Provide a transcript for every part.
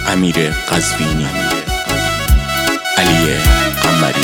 امیر قزوینی، علی قمری.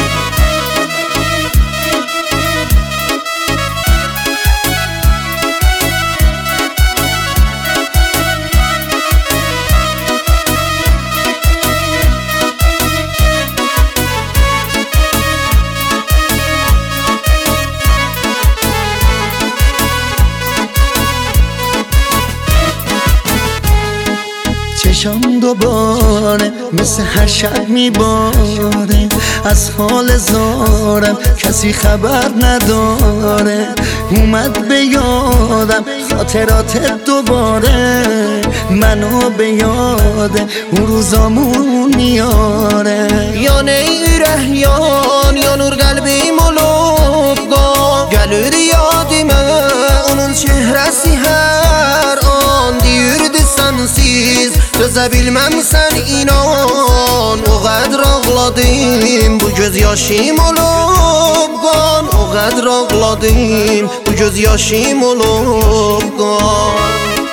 چشم دوباره مثل هر شب میباره، از حال زارم کسی خبر نداره. اومد به یادم خاطرات دوباره، منو به یاد اون روزامون میاره. یا نیرهyan یا nur kalbim olup gelir yadıma onun çehresi her an deyirdi sensiz çözebilmem sen inan. O kadar ağladım bu gözyaşım olup kan, o kadar ağladım bu gözyaşım olup kan.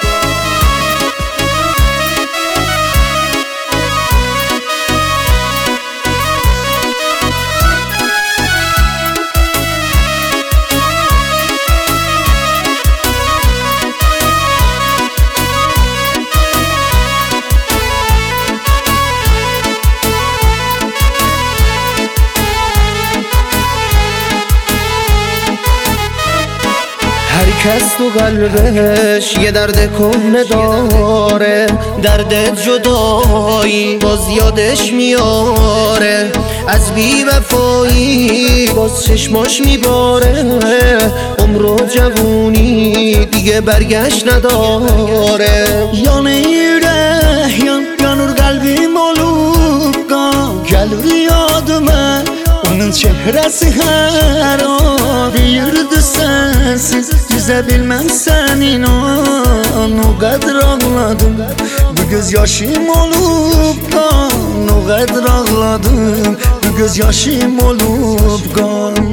هر کس تو قلبش یه درد کهنه داره، درد جدایی باز یادش میاره. از بی وفایی باز چشماش میباره، عمر و جوونی دیگه برگشت نداره. یا نیرهyan یا nur kalbim olup gelir yadıma onun çehresi her an deyirdi sensiz çözebilmem sen inan. O kadar ağladım bu gözyaşım olup kan, o kadar ağladım bu gözyaşım olup kan.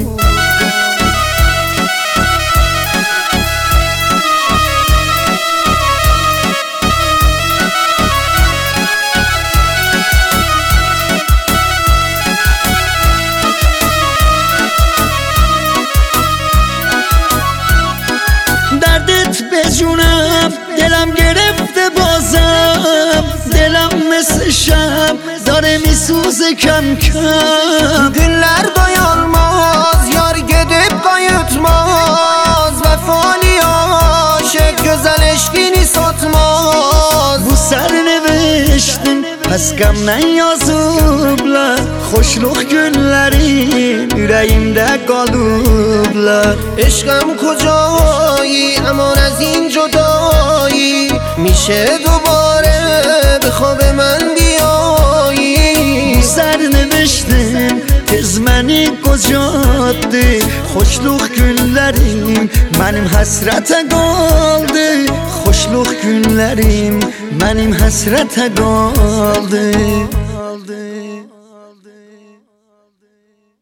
به جونم دلم گرفته بازم، دلم مثل شب داره میسوزه کم کم. Günler doyulmaz yar gidip kayıtmaz, vefali aşık güzel eşkini satmaz. Bu serneviştin pes gamden yazıblar, hoşluk günlerin yüreğimde kalıblar. عشقم کجایی امان از این جدایی، میشه دوباره به خواب من بیایی. Serneviştin tez beni kocattı, hoşluk günlerim benim hasrete kaldı. Hoşluk günlerim benim hasrete kaldı.